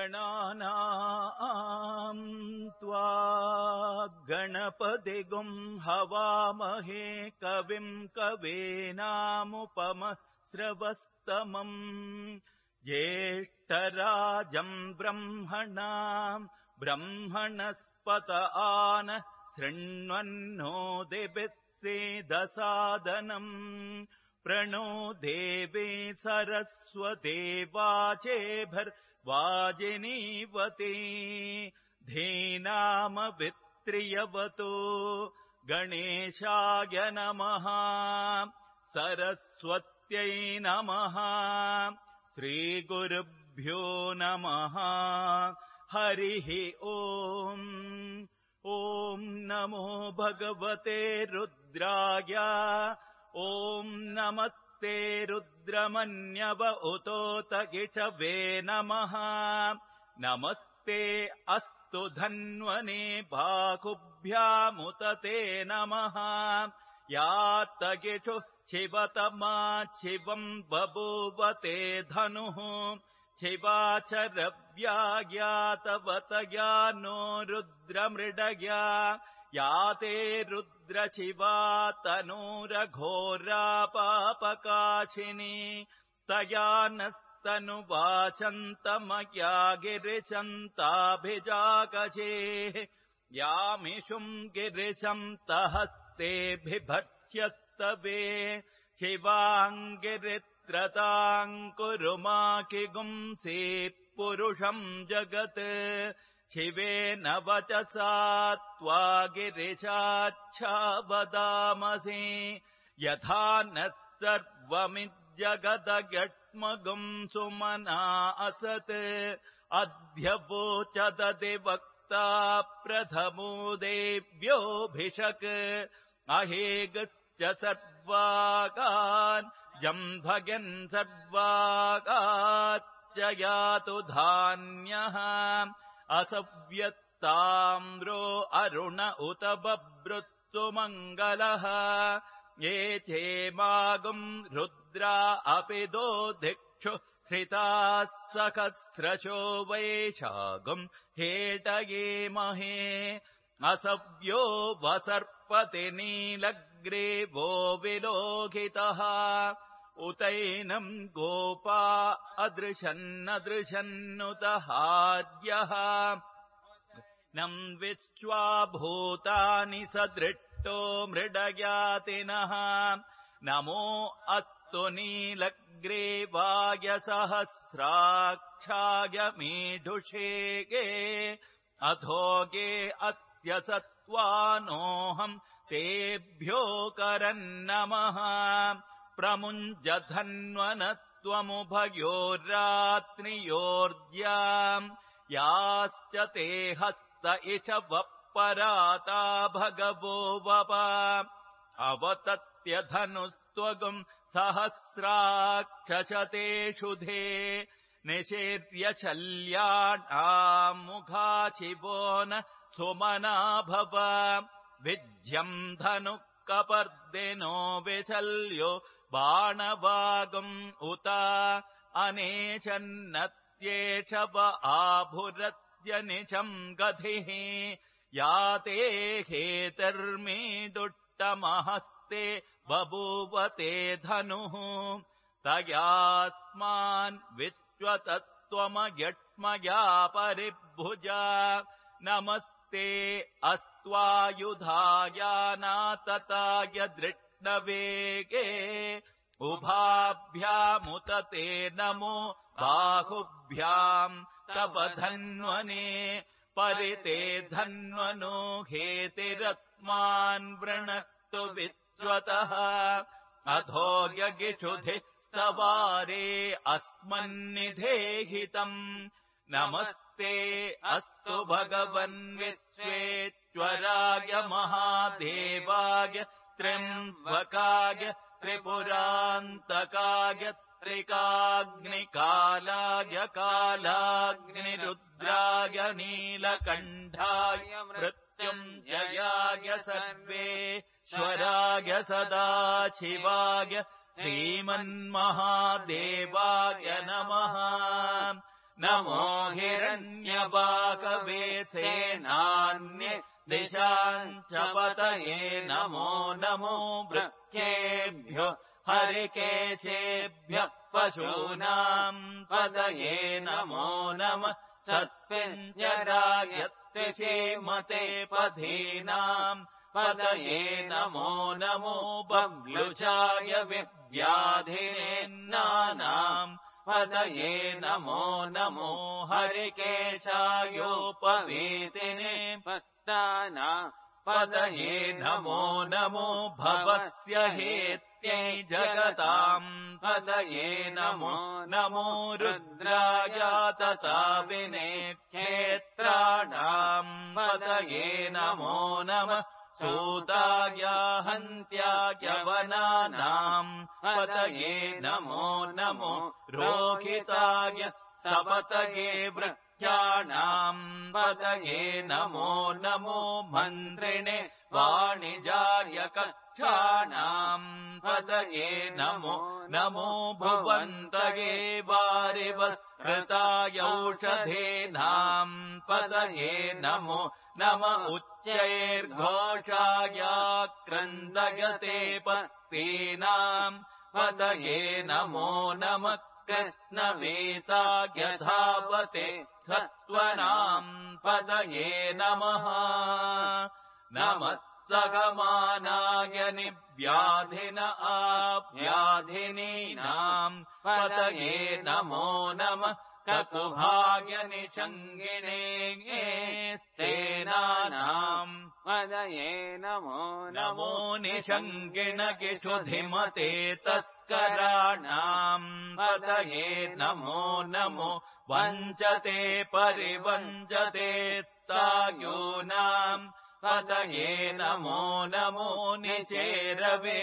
गणानाम् त्वा गणपतिगुं हवामहे कविम् कवीनामुपमश्रवस्तमम् ज्येष्ठराजम् ब्रह्मणाम् ब्रह्मणस्पत आन शृण्वन्नोतिभिः सीदसादनम् प्रणो देवी सरस्वती वाजेभिर्वाजिनीवती धीनामवित्रियवतो गणेशाय नमः सरस्वत्यै नमः श्रीगुरुभ्यो नमः हरिः ओम् ॐ नमो भगवते रुद्राय ॐ नमस्ते रुद्रमन्यव उतोत इषवे नमः नमस्ते अस्तु धन्वने बाहुभ्यामुत ते नमः यातगिषु शिवतमा शिवम् बभूवते धनुः शिवाचरव्याज्ञातवतया नो रुद्रमृडया याते रुद्रशिवा तनूरघोरा पापकाशिनी तया नस्तनुवाचन्तमया गिरिशन्ताभिजागजेः यामिषुम् गिरिशन्तहस्ते बिभर्ष्यस्तवे शिवाङ्गिरित्रताम् कुरुमाकिगुंसि पुरुषम् जगत् शिवेन वचसा त्वा गिरिशाच्छावदामसि यथा नः सर्वमिज्जगदयक्ष्मगुम् सुमना असत् अद्य वोचदधिवक्ता प्रथमो देव्योऽभिषक् अहेगश्च सर्वागान् जम्भगन् सर्वागाच्च यातु धान्यः असव्यत्ताम्रो अरुण उत बभृत्सु मङ्गलः ये चेमागुम् रुद्रा अपि दोधिक्षु श्रिताः सहस्रशो वैशागुम् हेटयेमहे असव्यो वसर्पति नीलग्रीवो विलोहितः उतैनम् गोपा अदृशन्नदृशन्नुतहार्यः नम् विश्वा भूतानि सदृष्टो मृडयातिनः नमो अस्तु नीलग्रीवाय सहस्राक्षाय मीढुषेगे अधोगे अत्यसत्त्वानोऽहम् तेभ्यो करन्नमः प्रमुञ्जधन्वनत्वमुभयोर्रात्रियोर्ज्याम् याश्च ते हस्त इषवः पराता भगवो वप अवतत्य धनुस्त्वगुम् सहस्राक्षशतेषु धे निशीर्य शल्याणाम् मुखाशिवो न सुमना भव विज्यम् धनुः कपर्दिनो विचल्यो बाणवागुम् उत अनेशन्नत्येषव आभुरत्यनिशम् गधिः याते हेतर्मे दुट्टमहस्ते बभूवते धनुः तयास्मान् विश्वतत्त्वमयट्मया परिभुजा नमस्ते अस्त्वायुधायानातताय दृष्टवेगे उभाभ्यामुत ते नमो बाहुभ्याम् तव धन्वने परिते धन्वनो हेतिरत्मान् वृणक्तु विश्वतः अधो यगिषुधि स्तवारे अस्मन्निधेहितम् नमस्ते अस्तु भगवन् विश्वेश्वराय महादेवाय त्र्यम्बकाय त्रिपुरान्तकाय त्रिकाग्निकालाय कालाग्निरुद्राय नीलकण्ठाय मृत्युञ्जयाय सर्वेश्वराय सदाशिवाय श्रीमन्महादेवाय नमः नमो हिरण्यवाकवेत्से नान्ये दिशाम् च पतये नमो नमो वृक्षेभ्यो हरिकेशेभ्यः पशूनाम् पतये नमो नमः सत्पिञ्जरायत्रिषीमते पथीनाम् पतये नमो नमो बभ्लुषाय विव्याधिनेन्नानाम् पतये नमो नमो हरिकेशायोपवीतिने पस्ताना पतये नमो नमो भवस्य हेत्यै जगताम् पतये नमो नमो रुद्राय तथा विनेक्षेत्राणाम् पतये नमो नमः सूताय हन्त्याय वनानाम् पतये नमो नमो रोहिताय सपतये वृक्षाणाम् पतये नमो नमो मन्त्रिणे वाणिजाय कक्षाणाम् पतये नमो नमो भुवन्तये वारिवस्कृताय औषधेनाम् पतये नमो नम उच्चैर्घोषाय क्रन्दयते पत्तीनाम् पतये नमो नमः कृष्णवेताय धावते सत्त्वनाम् पतये नमः नमः सगमानाय निव्याधिन आव्याधिनीनाम् पतये नमो नमः ककुभाय निषङ्गिने स्तेनानाम् पतये नमो नमो निषङ्गिणकिषुधिमते तस्कराणाम् पतये नमो नमो वञ्चते परिवञ्चते सायूनाम् पतये नमो नमो निचेरवे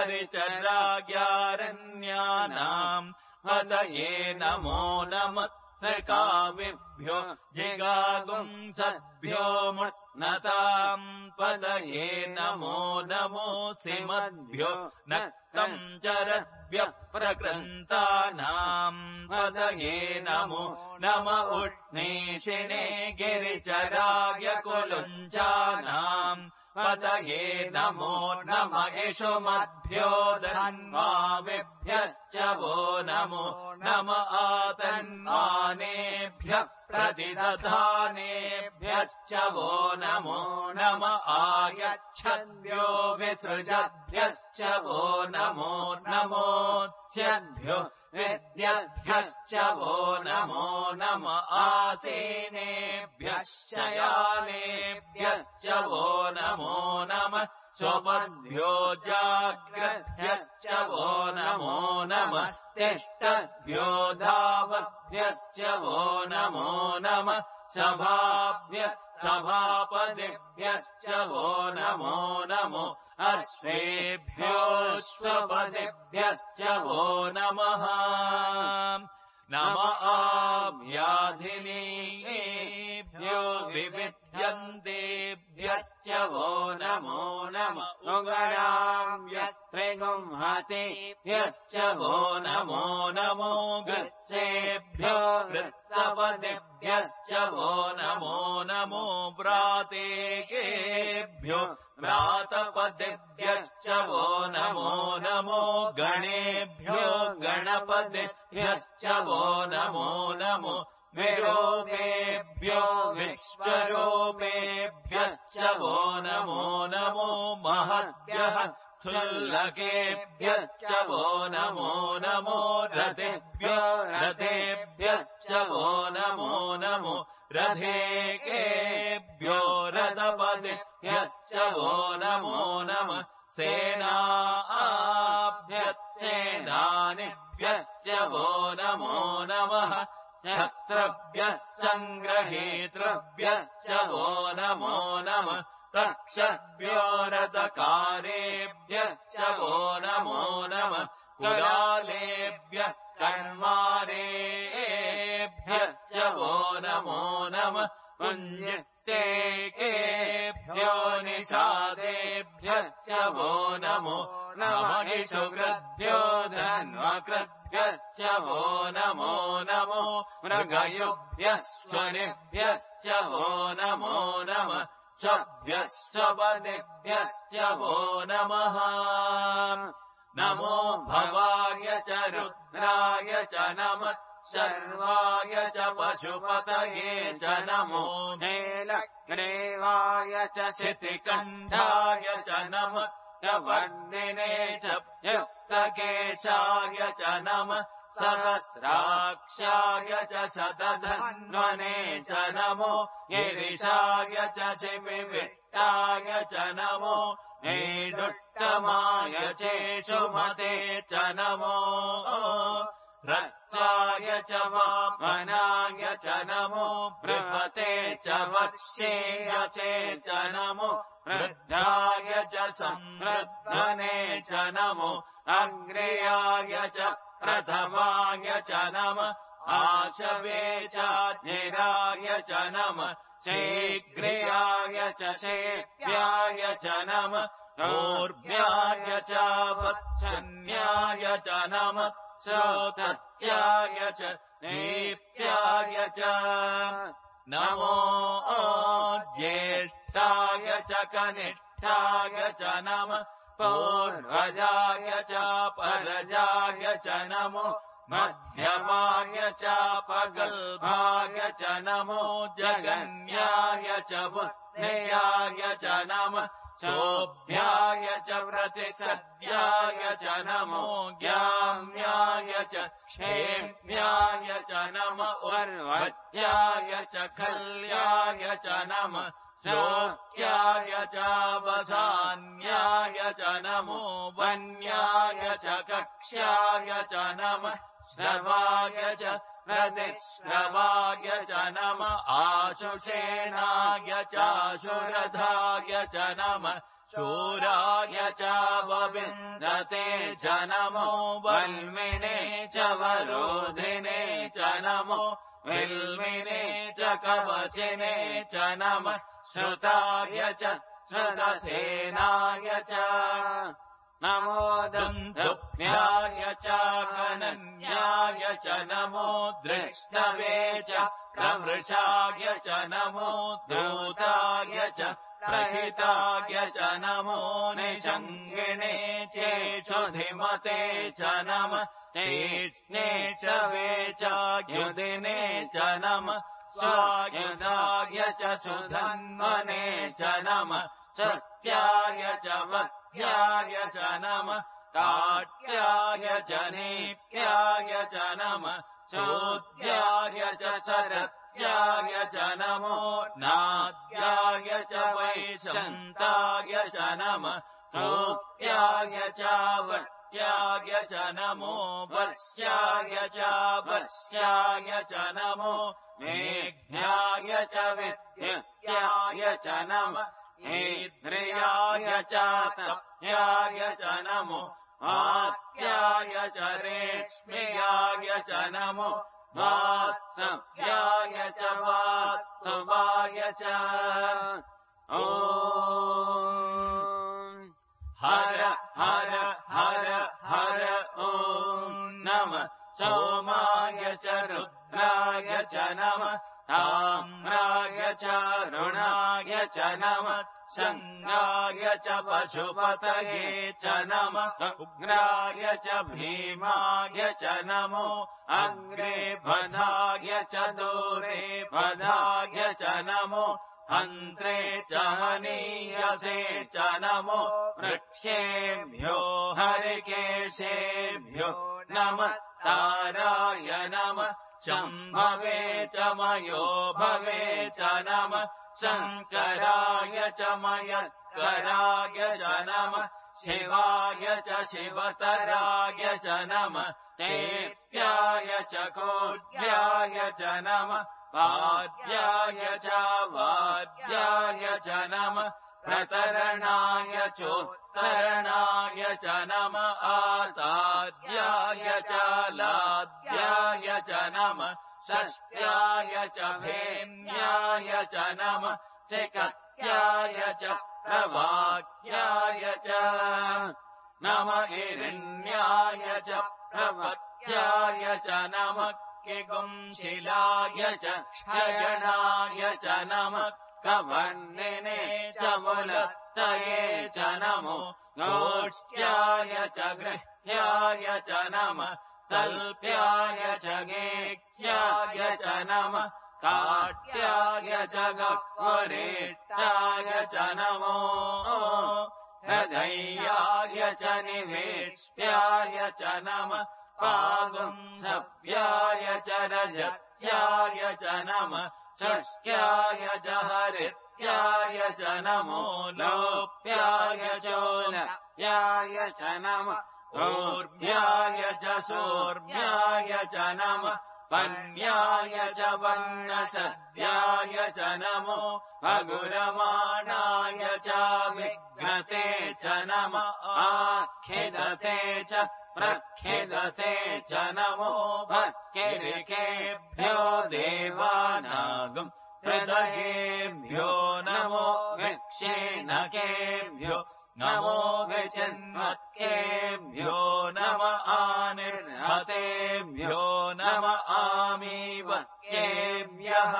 परिचराग्यारण्यानाम् पतये नमो नमः सकाविभ्यो जिगागुंसद्भ्यो मुष्णताम् पतये नमो नमो सिमद्भ्यो नक्तम् चरद्भ्यः प्रकृन्तानाम् पतये नमो नम उष्णीषिणे गिरिचराय कुलुञ्चानाम् पतये नमो नम इषुमद्भ्यो धन्वाविभ्यश्च वो नमो नम आतन्मानेभ्यः प्रतिदधानेभ्यश्च वो नमो नम आयच्छद्भ्यो विसृजद्भ्यश्च वो नमो नमोच्यद्भ्यो विद्यद्भ्यश्च वो नमो नम आसीनेभ्यश्च यानेभ्यश्च वो नमो नमः स्वपद्भ्यो जाग्रद्भ्यश्च वो नमो नमः तिष्ठद्भ्यो धावद्भ्यश्च वो नमो नमः सभाभ्यः सभापदिभ्यश्च वो नमो नमो अश्वेभ्योऽश्वपदिभ्यश्च वो नमः नम आव्याधिनीभ्यो विविध्यन्तेभ्यश्च वो नमो नम उगराव्यस्त्रिगुंहतेभ्यश्च वो नमो नमो वृत्सेभ्यो वृत्सपदिभ्यश्च वो नमो नमो व्रातेकेभ्यो व्रातपदिभ्यश्च वो नमो नमो गणेभ्यो गणपतिभ्यश्च वो नमो नमो विरूपेभ्यो विश्वरूपेभ्यश्च वो नमो नमो महद्भ्यः स्थुल्लकेभ्यश्च वो नमो नमो रथेभ्यो रथेभ्यश्च वो नमो नमो रथेकेभ्यो रथपतिभ्यश्च वो नमो नमः सेनाभ्यश्चेनानिभ्यश्च वो नमो नमः क्षत्रभ्यः सङ्ग्रहेतृभ्यश्च वो नमो नमः तक्षभ्यो रथकारेभ्यश्च वो नमो नमः कुलालेभ्यः कर्मारेभ्यश्च वो नमो नमः पुण्यतेकेभ्यो निषादेभ्यो निषादेभ्यश्च वो नमो नमः इषुकृद्भ्यो धन्वकृद्भ्यश्च वो नमो नमो मृगयुभ्यश्चनिभ्यश्च वो नमो नमः स्वभ्यश्चपदिभ्यश्च वो नमः नमो भवाय च रुद्राय च नमः सर्वाय च पशुपतये च नमो नीलग्रीवाय च शितिकण्ठाय च नमः वर्धिने च युक्तकेशाय च नमः सहस्राक्षाय च शतधन्वने च नमो गिरिशाय च शिविविट्टाय च नमो नीडुट्टमाय चेषुमते च नमो रक्षाय च वामनाय च नमो बृहते च वक्ष्येय च नमो वृद्धाय च संवृद्धने च नमो अग्र्याय च प्रथमाय च नमः आशवे च जिराय च नमः शीघ्रियाय च शेव्याय च नमः ऊर्ध्याय च वत्सन्याय च नमः श्रोतत्याय च दीप्याय च नमो ज्येष्ठाय च कनिष्ठाय च नमः पूर्वजाय च परजाय च नमो मध्यमाय च पगल्भाय च नमो जगन्याय च बुद्ध्याय च नमः शोभ्याय च प्रतिसद्याय च नमो ज्ञाम्याय च क्षेम्याय च नमः उर्वत्याय च खल्याय च नमः शोक्याय च वसान्याय च नमो वन्याय च कक्ष्याय च नमः श्रवाय च प्रतिश्रवाय च नमः आशुषेणाय चाशुरधाय च नमः शूराय च वविन्दते च नमो वल्मिने च वरोधिने च नमो विल्मिने च कवचिने च नमः श्रुताय च श्रुतसेनाय च नमो दुन्दुभ्याय च कनन्याय च नमो दृष्टवे च प्रवृषाय च नमो दूताय च प्रहिताय च नमो निषङ्गिणे चेषुधिमते च नमः तीक्ष्णे च वे च युधिने च नमः स्वायुधाय च सुधन्वने च नमः सत्याय च वक्त्याय च नमः काट्याय च नीत्याय च नमः चोद्याय च शरत्याय च नमो नाद्याय च वैशन्ताय च नमः कोप्याय च वट्याय च नमो वश्याय च वश्याय च नमो मेघ्याय च विद्युत्याय च नमः ऐन्द्रियाय च तप्याय च नमो आत्याय च रेक्ष्म्याय च नमो वात्सव्याय च वात्सवाय च ॐ हर हर हर हर ॐ नमः सोमाय च रुद्राय च नमः ताम्राय च रुणाय च नमः शङ्गाय च पशुपतये च नमः उग्राय च भीमाय च नमो अग्रे बधाय च दूरे बधाय च नमो हन्त्रे च हनीयसे च नमो वृक्षेभ्यो हरिकेशेभ्यो नमः ताराय नमः शम्भवे च मयो भवे च नमः शङ्कराय च मयत्कराय च नमः शिवाय च शिवतराय च नमः तेत्याय च कोड्याय च नमः वाद्याय च वाद्याय च नमः प्रतरणाय चोत्तरणाय च नमः आताद्याय च लाद्याय च नमः षष्ट्याय च भेन्याय च नमः चिकत्याय प्रवाक्याय च प्रवाक्याय च नम हिरण्याय च प्रवक्याय च नम किगुंशिलाय च क्षयणाय च नम कवर्णिने च मुलत्तये च नमो गोष्ठ्याय च गृह्याय च नम तल्प्याय च गेह्याय च नम काट्याय च गह्वरेट्टाय च नमो हृदयाय च निवेष्ट्याय च नम पागुंसव्याय च रजत्याय च नम षष्ट्याय च हरित्याय च नमो लोप्याय चोलप्याय च नम ऊर्ध्याय च सूर्ध्याय च नम वन्याय च वर्णसद्याय च नमो भगुरमाणाय च विघ्नते च नम आखिदते च प्रखिदते च नमो भक्तिरिकेभ्यो देवानागम् हृदयेभ्यो नमो विक्षेणकेभ्यो नमो विचिन्वत्केभ्यो नम आनिर्हतेभ्यो नम आमीवक्येभ्यः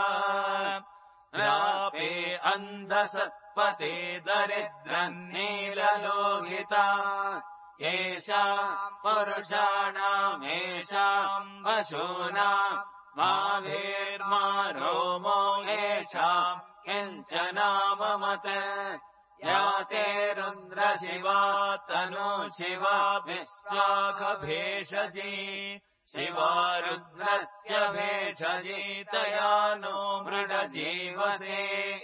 रापे अन्धसत्पते दरिद्रन्नीललोहिता येषाम् पुरुषाणामेषाम् पशूनाम् मावेर्मा रोमो येषाम् किञ्चनाममत् या ते रुद्रशिवा तनु शिवा विश्वाखभेषजी शिवा रुद्रस्य भेषजी तया नो मृडजीवसे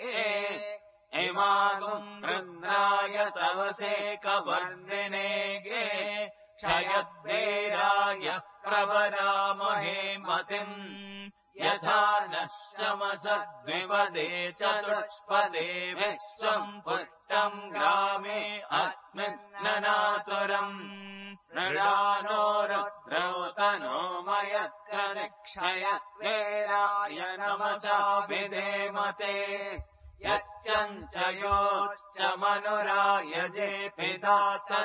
इमागुम् रुद्राय तवसे कवर्दिने गे क्षयद्वीराय प्रवरामहे मतिम् यथा नश्चमसद्विपदे चतुष्पदे विश्वम् पुष्टम् ग्रामे अस्मिन्ननातुरम् नृणानो रुद्रौ तनो मयत्र निक्षयद्वीराय नमसा विधेमते यच्चञ्चयोश्च मनुराय जे पिता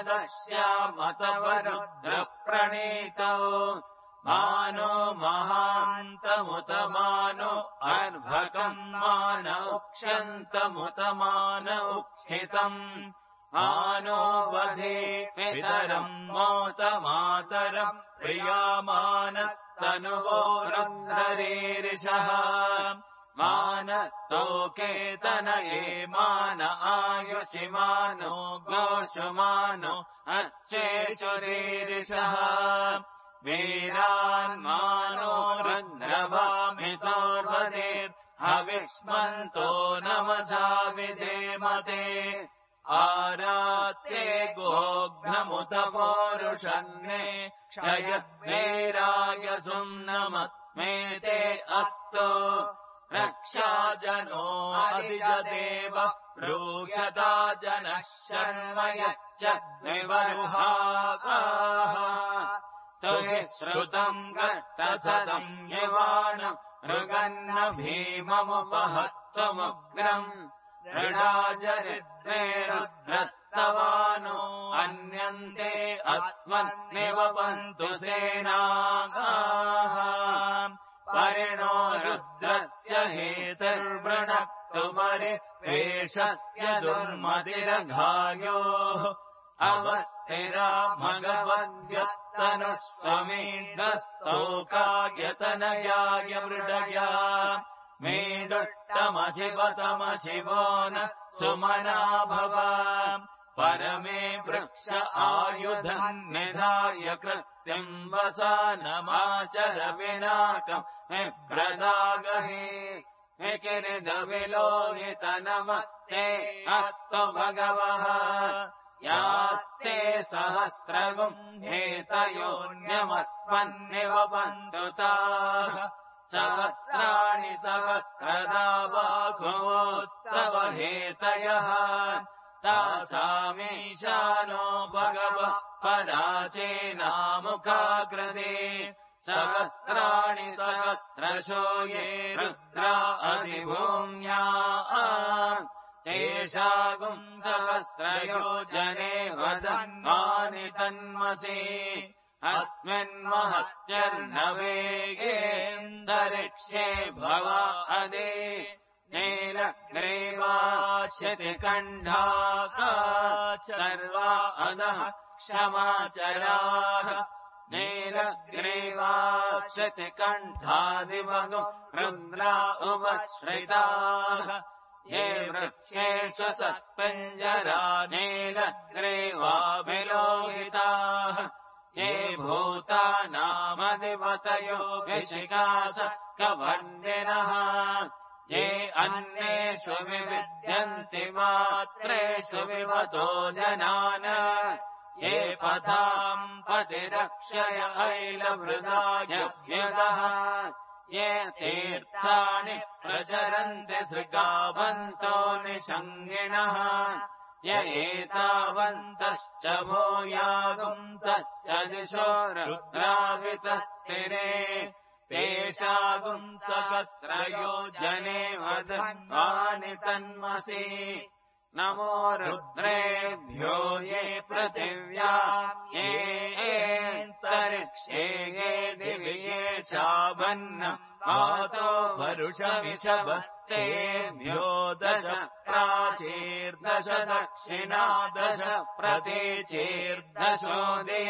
तदस्यामतवरुद्रप्रणीतौ मानो महान्तमुत मानो अर्भकम् मान उक्ष्यन्तमुत उक्षितम् मानो वधे पितरम् मोत मातरम् प्रियामानस्तनुवो रुद्ररीरिषः मानस्तोकेतनये मान आयुषि मानो गोषुमानो अच्छेषुरीरिषः वीरान्मानो रुद्रभामितोर्वदेर्हविष्मन्तो नमसा विधेमते आरात्ये गोघ्नमुत पौरुषन्ने क्षयद्वीराय सुम्नमत्मेते अस्तु रक्षाजनो अधिजदेव ब्रूह्यता जनः शर्म यच्च द्विवरुहाकाः तुहि श्रुतम् गर्तसदम् यवानम् मृगन्न भीममुपहत्तमुग्रम् दृढाजरिद्रे रुद्रत्तवानो अन्यन्ते अस्मन्निवपन्तु सेनागाः परिणो रुद्रस्य हेतुर्वृणक्तु परिवेषस्य दुर्मतिरघायोः अवस्थिरा मघवद्यत्तनुः स्वमेधस्तोकायतनयाय मृडया मेडुट्टमशिवतमशिवो न सुमना भव परमे वृक्ष आयुधम् निधाय कृत्यम् वसानमाचर विनाकम् विभ्रदागहे विकिरिदविलोहित नमस्ते अस्तु भगवः यास्ते सहस्रगुम् हेतयोऽन्यमस्मन्निवपन्तु ताः सहस्राणि सहस्रदा बाहुवोस्तव हेतयः तासामीशानो भगवः पराचेनामुखाकृते सहस्राणि सहस्रशो ये रुद्रा अधिभूम्या तेषागुम् सहस्रयोजने वदन्वानि तन्मसि अस्मिन्महत्यर्नवेगेऽन्तरिक्षे भवा अदे नीलग्रीवाक्षतिकण्ठाः सर्वा अधः क्षमाचराः नीलग्रीवाक्षतिकण्ठादिवगो रुद्रा उपश्रिताः ये वृक्षेषु सत्पिञ्जरा नीलग्रीवाभिलोहिताः ये भूतानामधिपतयो विशिखास कवर्णिनः ये अन्येषु विविद्यन्ति मात्रेषु विवतो जनान ये पथाम् पतिरक्षय ऐलवृदायव्यदः ये तीर्थानि प्रचरन्ति सृगावन्तो निषङ्गिणः य एतावन्तश्च भूयागुंसश्च दिशो रुद्रावितस्तिरे तेषागुम् सहस्रयोजने वदन्वानि तन्मसि नमो रुद्रेभ्यो ये पृथिव्या येऽन्तरिक्षे ये दिवि ये शावन्नम् आतो वरुषमिषभस्तेभ्यो दश प्राचीर्दश दक्षिणा दश प्रतीचीर्दशो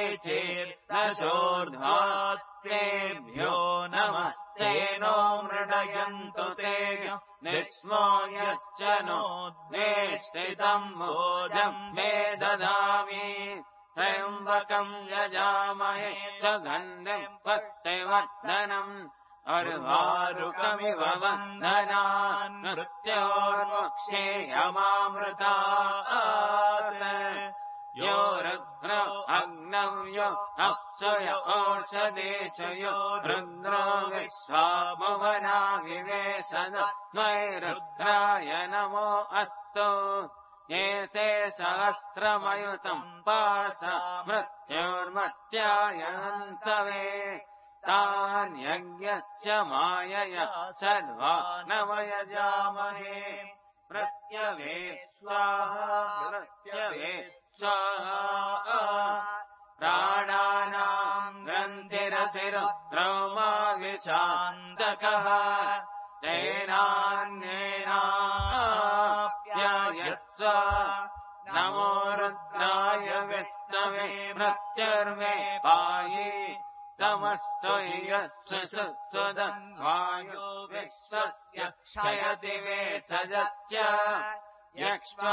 देचीर्दशोर्ध्वास्तेभ्यो नमः तेनो मृडयन्तु ते निष्मो यश्च नो द्वेष्टितम् भोजम् मे ददामि त्र्यम्बकम् यजामहे सुगन्धिम् पुष्टिवर्धनम् अर्वारुकमिव वन्दनान् मृत्योर्मुक्षेयमामृतात् यो रुद्र अग्नौ यो अप्सुय ओषधेषु रुद्रो विश्वा भुवना विवेशदस्मै रुद्राय नमो अस्तु एते सहस्रमयुतम् पाश मृत्योर्मत्याय हन्तवे तान्यज्ञस्य मायया सर्वा नवयजामहे प्रत्यवे स्वाहा प्रत्यवे स्वाहा प्राणानाम् ग्रन्थिरसिरुद्रौमाविशान्तकः तेनान्येनाप्यायस्व नमो रुद्राय विष्णवे मृत्युर्मे पायि तमस्तु यस्य सुदन्वायो विश्वस्य क्षयति वे सजस्य यक्ष्वा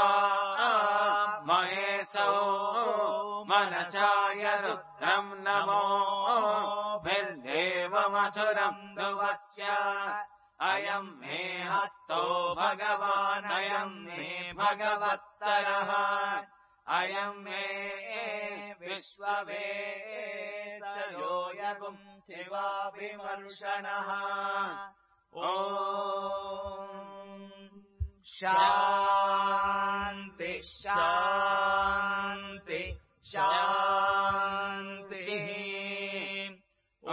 महेशो मनसाय रुद्रम् नमो भिर्देवमसुरम् ध्रुवस्य अयम् मे हस्तो भगवान् अयम् मे भगवत्तरः अयम् मे विश्ववेदयो यगुम् शिवाभिमर्शनः ॐ शान्ति शान्ति शान्तिः ॐ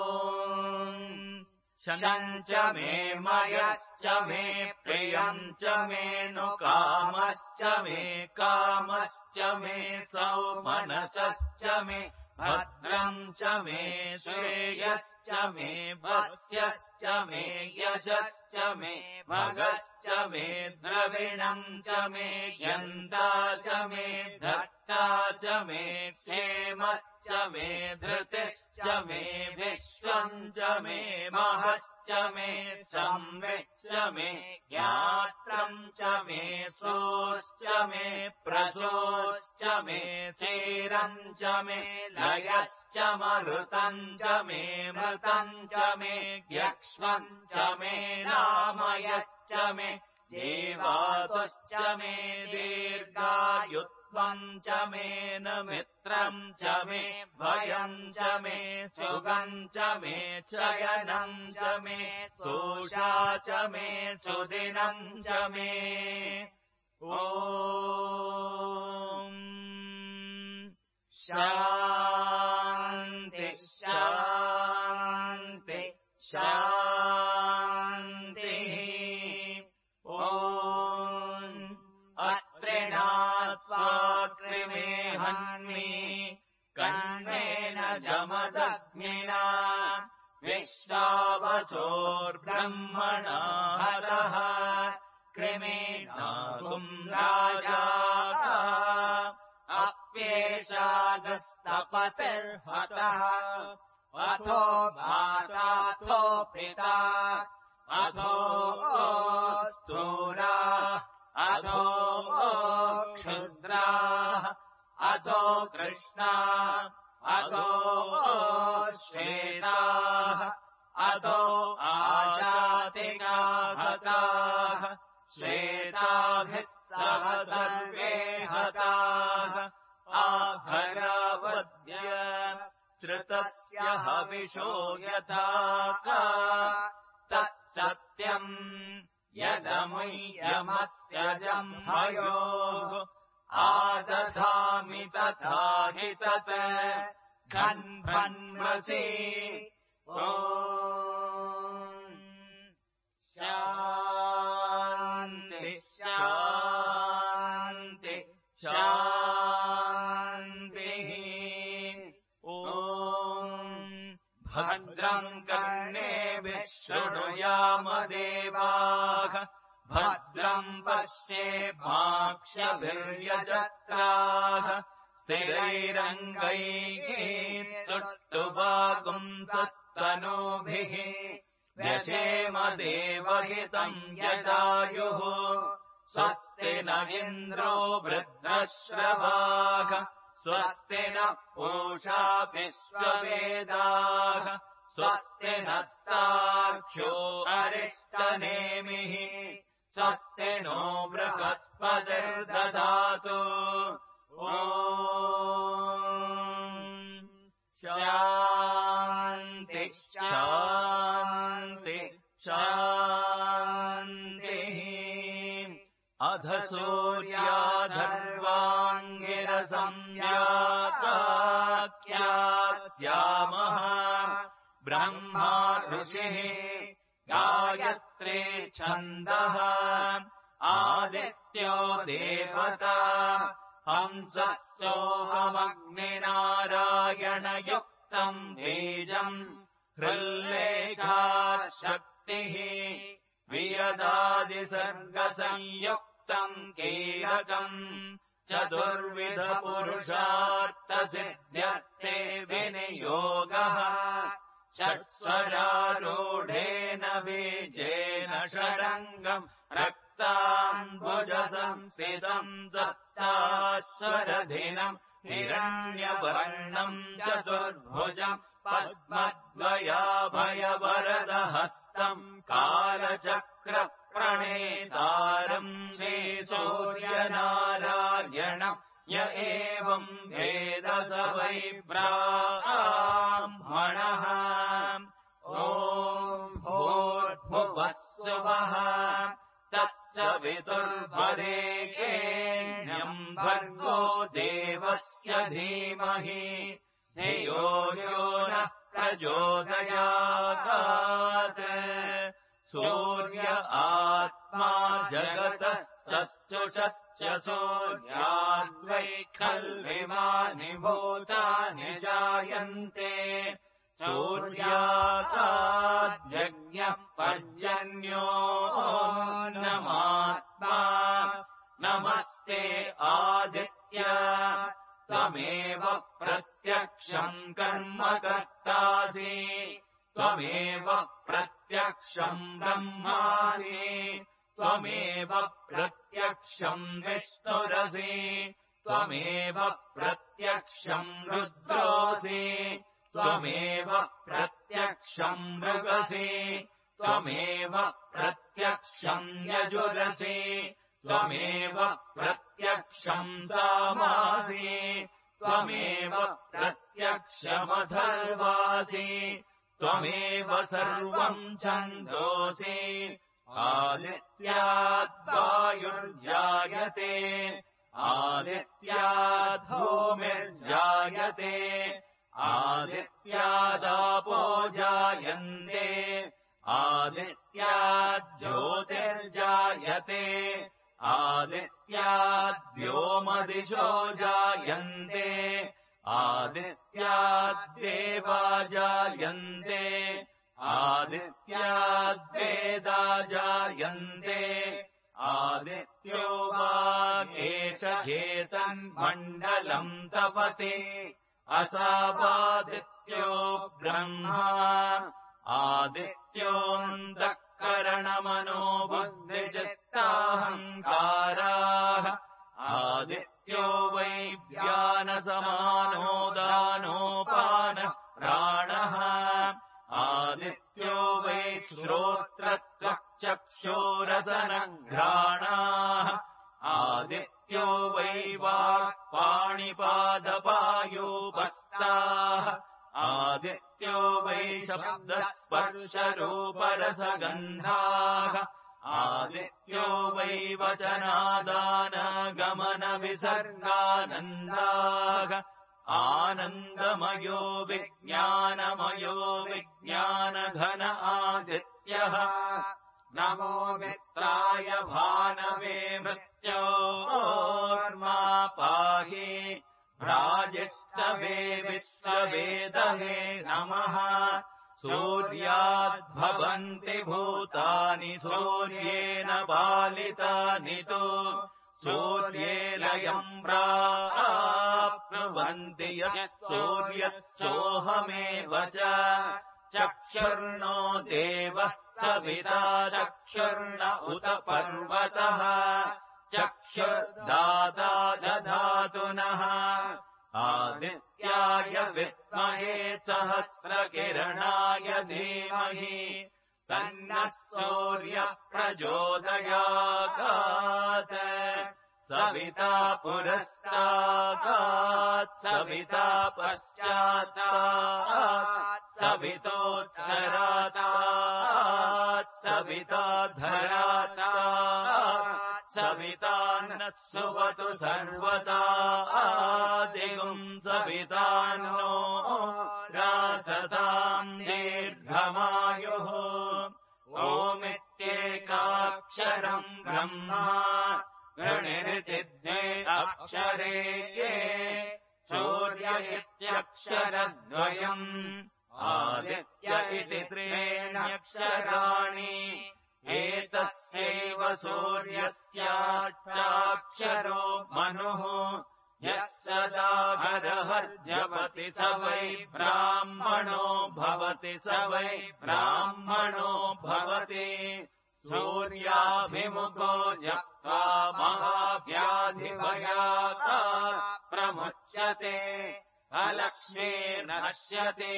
शञ्च मे मयश्च मे प्रियम् च मे नु कामश्च मे कामश्च मे सौमनसश्च मे भद्रम् च मे श्रेयश्च मे भस्यश्च मे यशश्च मे भगश्च मे द्रविणम् च मे यन्ता च मे धर्ता च मे क्षेमश्च मे धृतिश्च मे विश्वम् च मे महश्च मे संविच्च मे ज्ञात्रम् च मे सोश्च मे प्रचोश्च मे चीरम् च मे लयश्च मरुतम् च मे मृतम् च मे यक्ष्मम् च मे नामयश्च मे जीवातुश्च मे दीर्घायुत्वम् च मे न मित्रम् च मे भयम् च मे सुगम् च मे शयनम् च मे सोषा च मे सुदिनम् च मे ॐ शान्ति शान्ति शान्तिः ॐ हन्मि कण्वेन जमदग्निना विश्वावसोर्ब्रह्मणा हतः कृमेणाहुम् राजा अप्येषागस्तपतिर्हतः अथो माताथो पिता अथो स्थूरा अथो क्षुद्रा अथो कृष्णा अथो श्वेताः अथो आशातिका हताः श्वेताभिः सह सर्वे हताः आहरावद्य श्रुतस्य हविषो यथा तत्सत्यम् यदमुह्यमस्य जम्भयोः आदधामि तथा हि तत् घन्भन्वसि ॐ शान्ति शान्ति शान्तिः ॐ भद्रम् कर्णेभिः शृणुयाम देवाः भद्रम् पश्येमाक्षभिर्यजत्राः स्थिरैरङ्गैः सुष्ठुवागुंसस्तनूभिः व्यशेम देवहितम् यदायुः स्वस्ति न इन्द्रो वृद्धश्रवाः स्वस्ति नः पूषा विश्ववेदाः स्वस्ति नस्तार्क्ष्यो अरिष्टनेमिः स्वस्ति नो बृहस्पतिर्दधातु ॐ शान्ति शान्ति शान्तिः अध सूर्याधर्वाङ्गिरसंज्ञाकाख्यास्यामः ब्रह्मा ऋषिः गायत्री छन्दः आदित्यो देवता हंसः सोऽहमग्निनारायणयुक्तम् बीजम् हृल्लेखा शक्तिः वियदादिसर्गसंयुक्तम् कीलकम् चतुर्विधपुरुषार्थसिद्ध्यर्थे विनियोगः षट्स्वरारूढेन बीजेन षडङ्गम् रक्ताम्बुजसंस्थितम् सप्ताश्वरधिनम् हिरण्यवर्णम् चतुर्भुजम् पद्मद्वयाभयवरदहस्तम् कालचक्रप्रणेतारम् श्रीसूर्यनारायणम् य एवम् वेद स वै ब्राह्मणः ॐ भूर्भुवः स्वः तत्सवितुर्वरेण्यम् भर्गो देवस्य धीमहि धियो यो नः प्रचोदयात् सूर्य आत्मा जगतश्चक्षुषश्च सूर्याद्वै खल्विमानि भूतानि जायन्ते सूर्याकाद्यज्ञः पर्जन्यो नमात्मा नमस्ते आदित्य त्वमेव प्रत्यक्षम् कर्म कर्तासि त्वमेव प्रत्यक्षम् ब्रह्मासि त्वमेव प्रत्यक्षम् विष्णुरसि त्वमेव प्रत्यक्षम् रुद्रोऽसि त्वमेव प्रत्यक्षम् मृगसि त्वमेव प्रत्यक्षम् यजुरसि त्वमेव प्रत्यक्षम् सामासि त्वमेव प्रत्यक्षमथर्वासि त्वमेव सर्वम् छन्दोसि आदित्याद्वायुर्जायते आदित्याद्धूमिर्जायते आदित्यादापो जायन्ते आदित्याज्योतिर्जायते आदित्याद्व्योमदिशो जायन्ते आदित्याद्देवा जायन्ते आदित्याद्वेदा जायन्ते आदित्यो वागेशघेतन्मण्डलम् तपति असावादित्यो ब्रह्मा आदित्योऽन्तःकरणमनो बुद्धिचित्ताहङ्काराः आदित्यो वै व्यानसमानोदानोपानः प्राणः आदित्यो वै श्रोत्रत्वक्चक्षुरसनघ्राणाः आदित्यो वै वाक्पाणिपादपायोपस्ताः आदित्यो वै शब्दस्पर्शरूपरसगन्धाः आदित्यो वै वचनादानगमनविसर्गानन्दाः आनन्दमयो विज्ञानमयो विज्ञानघन आदित्यः नमो मित्राय भानवे मृत्योर्मा पाहि भ्राजिष्टवे विश्ववेदहे नमः सूर्याद्भवन्ति भूतानि सूर्येण बालितानि तु सूर्ये लयम् प्राप्नुवन्ति यत् सूर्यस्सोऽहमेव च चक्षुर्नो देवः सविता चक्षुर्न उत पर्वतः चक्षुर्दाता दधातु नः आदित्याय विद्महे सहस्रकिरणाय धीमहि तन्नः सूर्यः प्रचोदयात् सविता पुरस्तात् सविता पश्चातात् सवितोत्तरातात् सविता धरातात् सविता नः सुवतु सर्वदा दिगुम् सवितान्नो रासताम् दीर्घमायुः ओमित्येकाक्षरम् ब्रह्मा गणिरिति द्वे अक्षरे ये सूर्य इत्यक्षरद्वयम् आदित्य इति त्रीण्यक्षराणि एतस्यैव सूर्यस्याष्टाक्षरो मनुः यः सदाघरहर्जपति स वै ब्राह्मणो भवति स वै ब्राह्मणो भवति सूर्याभिमुखो जप्त्वा महाव्याधिभयात् प्रमुच्यते अलक्ष्मेन नश्यते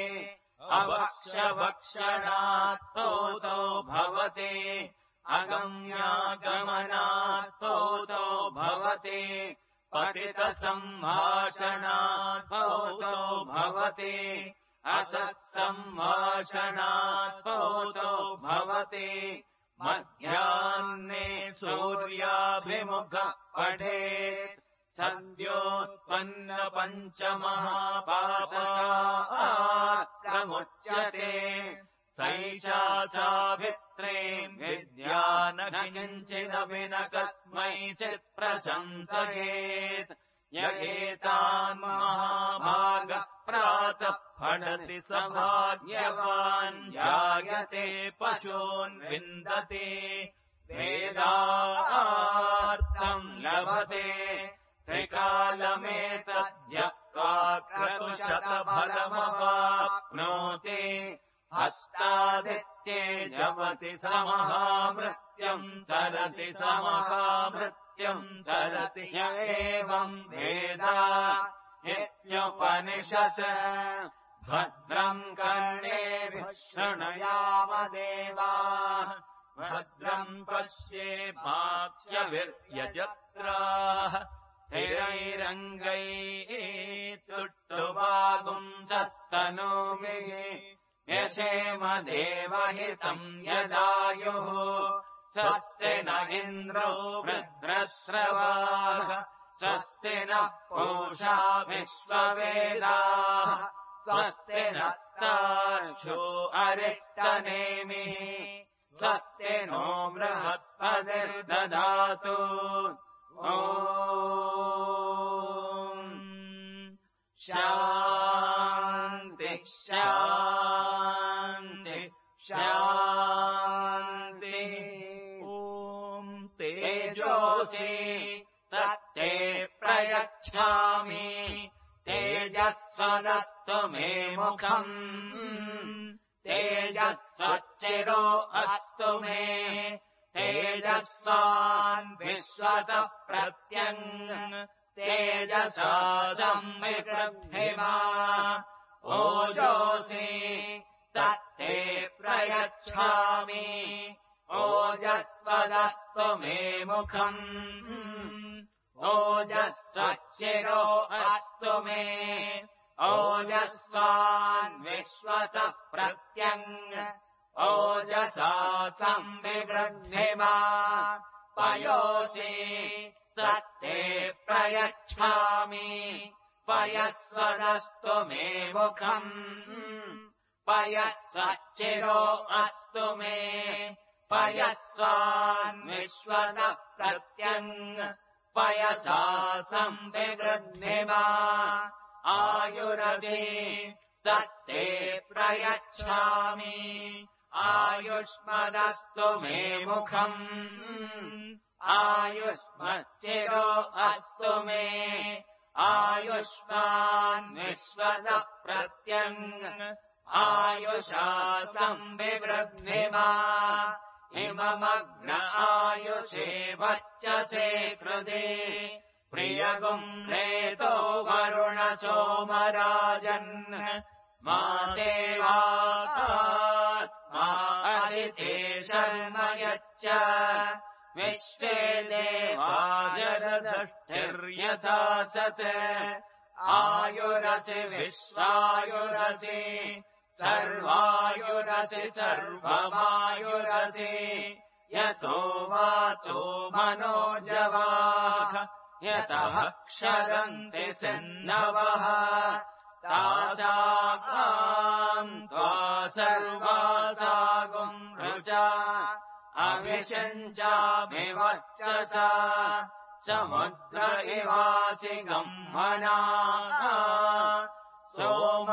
अभक्ष्यभक्षणात्तो भवति अगम्यागमनात्तो भवति पतितसम्भाषणात्तो भवति असत्सम्भाषणात्तो भवति मध्याह्ने सूर्याभिमुखः पठेत् सद्योत्पन्नपञ्चमहापापकात् प्रमुच्यते सैषा सावित्रीम् विद्या न किञ्चिदपि न कस्मैचित् प्रशंसयेत् य एतान् महाभागः प्रातः पठति स भाग्यवान् जायते पशून् विन्दति वेदार्थम् लभते त्रिकालमेतद्यक्त्वा क्रतुशतफलमवाप्नोति हस्तादित्ये जपति स महामृत्युम् तरति स महामृत्युम् तरति य एवम् वेद इत्युपनिषत् भद्रम् कर्णेभिः शृणुयाम देवाः भद्रम् पश्येमाक्षभिर्यजत्राः स्थिरैरङ्गैः चुट्टुवागुंसस्तनूभिः यशेम देवहितम् यदायुः स्वस्ति न इन्द्रो वृत्रश्रवाः स्वस्ति नः पूषा विश्ववेदाः स्वस्ति नस्तार्क्ष्यो अरिष्टनेमिः स्वस्ति नो बृहस्पतिर्दधातु ॐ शान्तिः शान्तिः शान्तिः ॐ तेजोसि तत्ते प्रयच्छामि तेजस्वदस्तु मे मुखम् तेजस्वच्चिरो अस्तु मे तेजस्वान् विश्वतः प्रत्यङ् तेजसा संविवृद्धिमा ओजोऽसि तत्ते प्रयच्छामि ओजस्वदस्तु मे मुखम् ओजस्वच्चिरो अस्तु मे ओजस्वान् विश्वतः प्रत्यङ् ओजसा संविवृद्धिमा पयोसि तत्ते प्रयच्छामि पयस्वदस्तु मे मुखम् पयस्वच्चिरो अस्तु मे पयस्वान् विश्वतः प्रत्यङ् पयसा संविवृद्धिमा आयुरसि तत्ते प्रयच्छामि आयुष्मदस्तु मे मुखम् आयुष्मच्चिरो अस्तु मे आयुष्मान् विश्वतः प्रत्यङ् आयुषा संविवृद्धिमा इममग्न आयुषे वच्चसे कृते प्रियगुम् रेतो वरुण सोमराजन् मा देवासात् मा अदिते शर्म यच्च विश्वे देवा जरदष्टिर्यथा सत् आयुरसि विश्वायुरसि सर्वायुरसि सर्वमायुरसि यतो वाचो मनोजवाः यतः क्षरन्ति सिन्धवः तासाम् त्वा सर्वासागुम् रुचा अभिषञ्चाभिवर्चसा समुद्र इवासि गह्मणाः सोम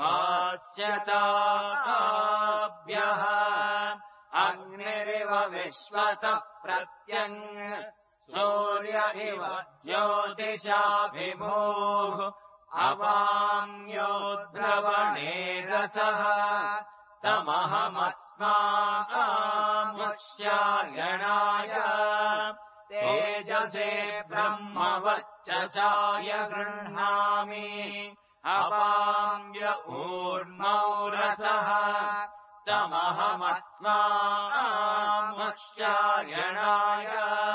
इवास्यताभ्यः अग्निरिव विश्वतः प्रत्यङ् सूर्य इव ज्योतिषाभिभूः अवाम्यो द्रवणे रसः तमहमस्मामुष्यायणाय तेजसे ब्रह्मवच्चसाय गृह्णामि अवाम्य ऊर्मौ रसः तमहमस्मामुष्यायणाय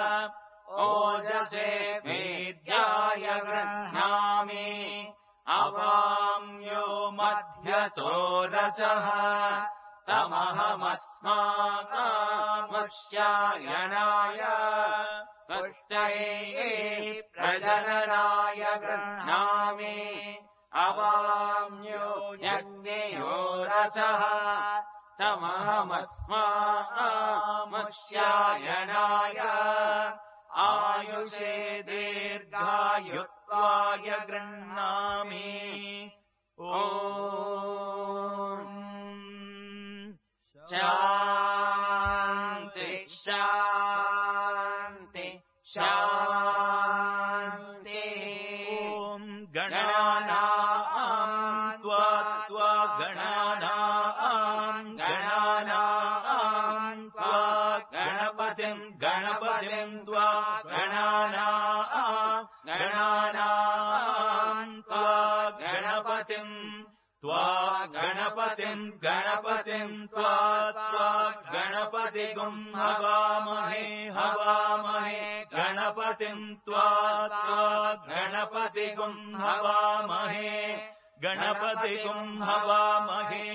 ओजसे वेद्याय गृह्णामि अवाम्यो मध्यतो रसः तमहमस्मामुष्यायणाय पुष्टये प्रजननाय गृह्णामि अवाम्यो यज्ञयो रसः तमहमस्मामुष्यायणाय आयुषे दीर्घायुत्वाय गृह्णामि ॐ शान्ति शान्ति शान्ति ॐ गणानाम् त्वा गणानाम् गणानाम् त्वा गणपतिम् त्वा गणानाम् त्वा गणपतिम् त्वा गणपतिगुम् हवामहे गणपतिम् त्वा गणपतिगुम् हवामहे गणपतिगुम् हवामहे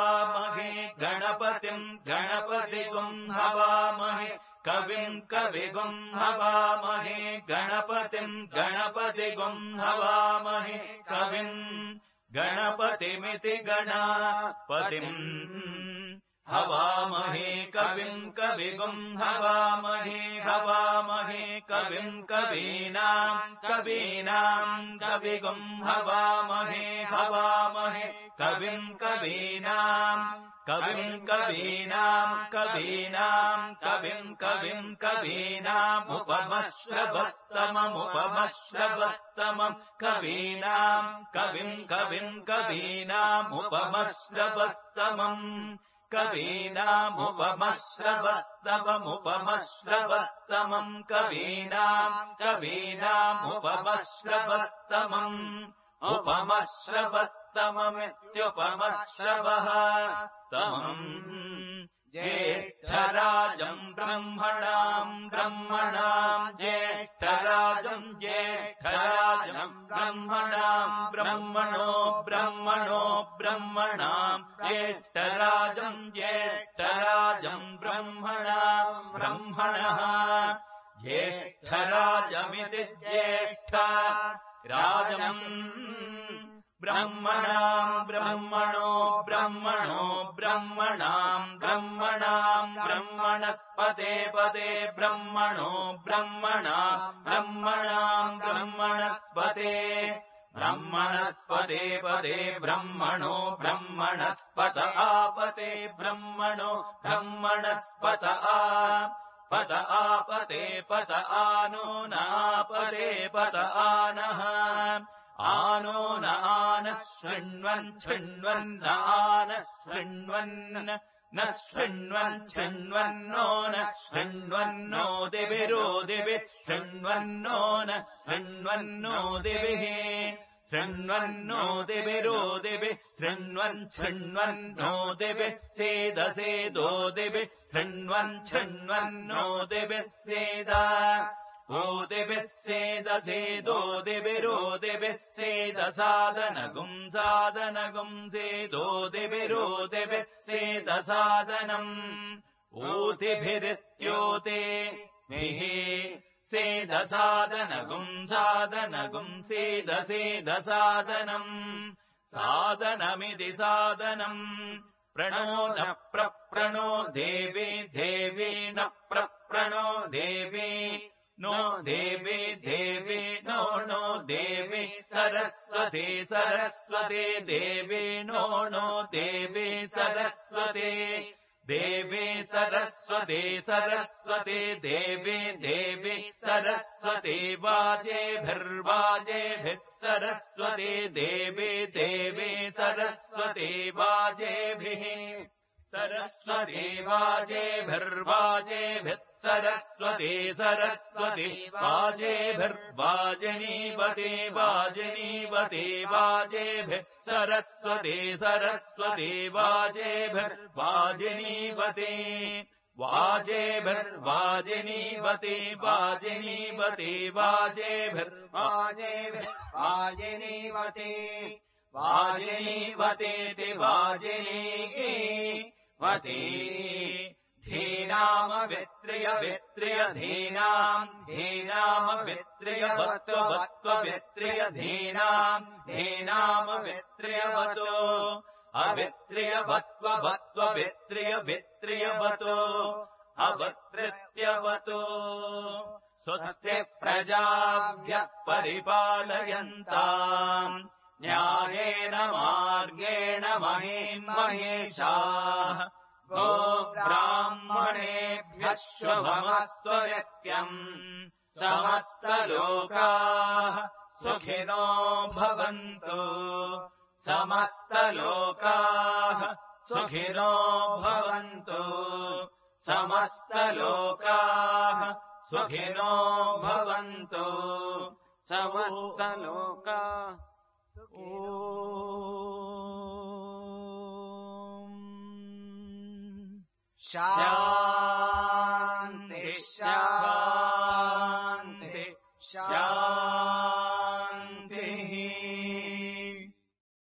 गणपतिगुम् हवामहे कविगुम् हवामहे गणपतिगुम् हवामहे कविम् गणपतिमिति गणपतिम् हवामहे कविम् कविगुम् हवामहे हवामहे कविम् कवीनाम् कविगुम् हवामहे हवामहे कविम् कवीनाम् कवीनामुपमश्रवस्तमम् कवीनाम् कवीनामुपमश्रवस्तमम् कवीनामुपमश्रवस्तमम् कवीनामुपमश्रवस्तमम् उपमश्रवस्तममित्युपमश्रवः तमम् ज्येष्ठराजम् ब्रह्मणाम् ज्येष्ठराजम् ब्रह्मणाम् ब्रह्मणाम् ज्येष्ठराजम् ब्रह्मणः ज्येष्ठराजमिति ज्येष्ठा राजम् ब्रह्मणाम् ब्रह्मणस्पते पदे ब्रह्मणस्पते पदे ब्रह्मणस्पत आपते ब्रह्मणस्पत आपते पत आनो नापते पत आनः आनो न आनः न शृण्वन्नो न शृण्वन्नो दिविरो दिविः शृण्वन्नो न शृण्वन्नो दिविः शृण्वन्नो दिविरो दिविः शृण्वन्नो दिविः सेदसेदो दिविः शृण्वन्नो दिविः सेदा ओ दिविः सेदसेदो दिविरो दिविः सेदसादनगुम् सेदो दिविरो दिविः सेदसादनम् ऊतिभिरित्योते मिः सेदसादनगुम् सेदसादनम् सादनमिति सादनम् प्रणो न प्रप्रणो देवी न प्रप्रणो देवी नो देवी नो देवी सरस्वती देवी नो देवी सरस्वती देवी सरस्वती देवी सरस्वती वाजेभिर्वाजेभिः सरस्वती देवी सरस्वती वाजेभिः सरस्वती वाजेभिर्वाजेभिः सरस्वती वाजेभिर्वाजनीवती वाजेभिः सरस्वती वाजेभिर्वाजनीवती वाजेभिर्वाजनीवती वाजनीवतीति वाजिनीवती धीनामवित्रिय धीनामवित्रियवत्त्ववित्रिय धीनामवित्रियवतो अवित्रियवत्त्ववित्रियवतो अवत्रित्यवतो स्वस्ति प्रजाभ्यः परिपालयन्ताम् न्यायेन मार्गेण महेशाः गोब्राह्मणेभ्यः शुभमस्तु नित्यम् समस्तलोकाः सुखिनो भवन्तु समस्तलोकाः सुखिनो भवन्तु समस्तलोकाः सुखिनो भवन्तु समस्तलोका शान्ति